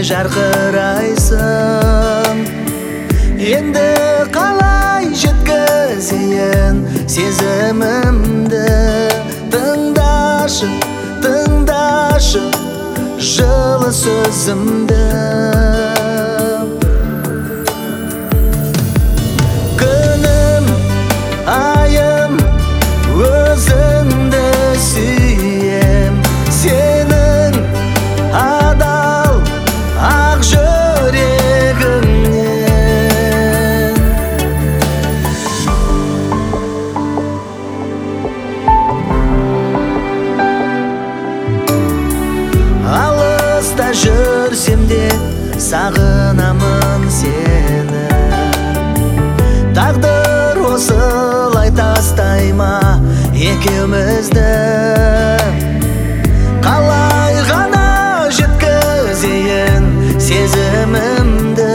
жарқырайсың. Енді қалай жеткізейін сезімімді? Тыңдашы, тыңдашы жылы сөзімді. Күнім, айым, өзіңді сүйем. Сенің адал ақ жүрегіңнен. Алыста жүрсем де сағынамын сені. Тағдыр осылай тастай ма екеумізді? Қалай ғана жеткізейін сезімімді?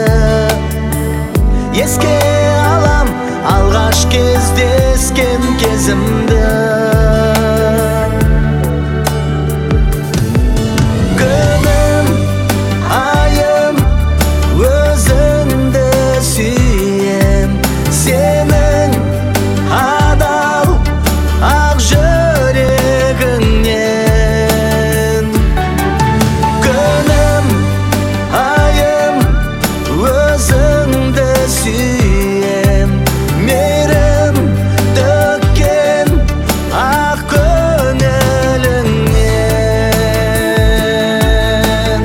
Еске алам алғаш кездескен кезімді. Күнім, айым, өзіңді сүйем. Сенің адал ақ жүрегіңнен. Күнім, айым, өзіңді сүйем. Мейірім төккен ақ көңіліңнен.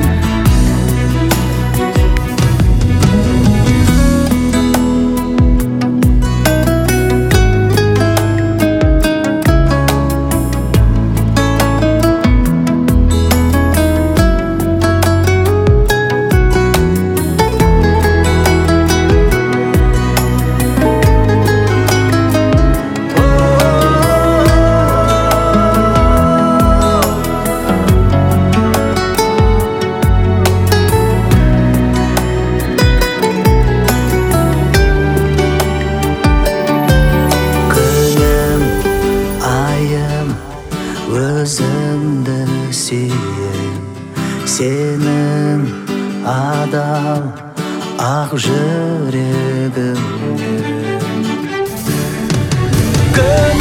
Өзіңді сүйем. Сенің адал ақ жүрегіңнен.